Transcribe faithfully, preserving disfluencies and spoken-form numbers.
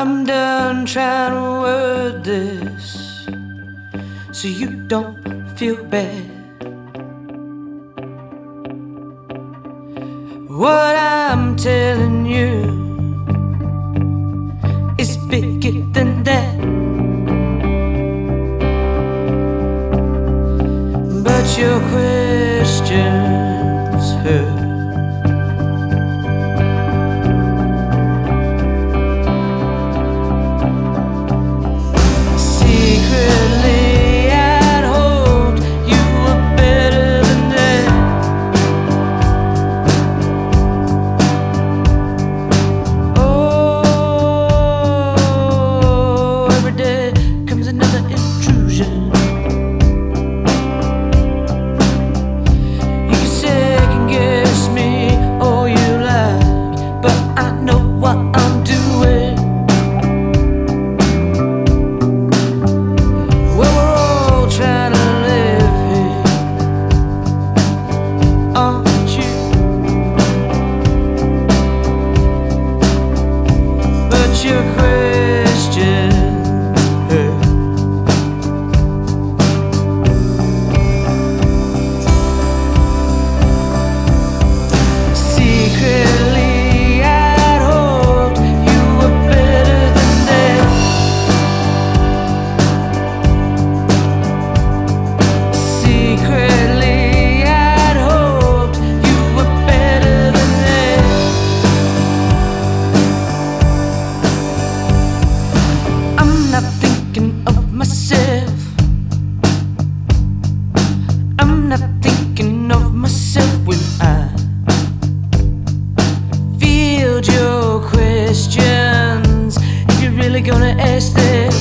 I'm done trying to word this so you don't feel bad. What I'm telling you is bigger than that. But your questions hurt. Your question hurt. Secretly I'd hoped you were better than that. Secretly I'd hoped you were better than that. I'm not thinking of myself. I'm not thinking of myself when I field your questions. If you're really gonna ask that,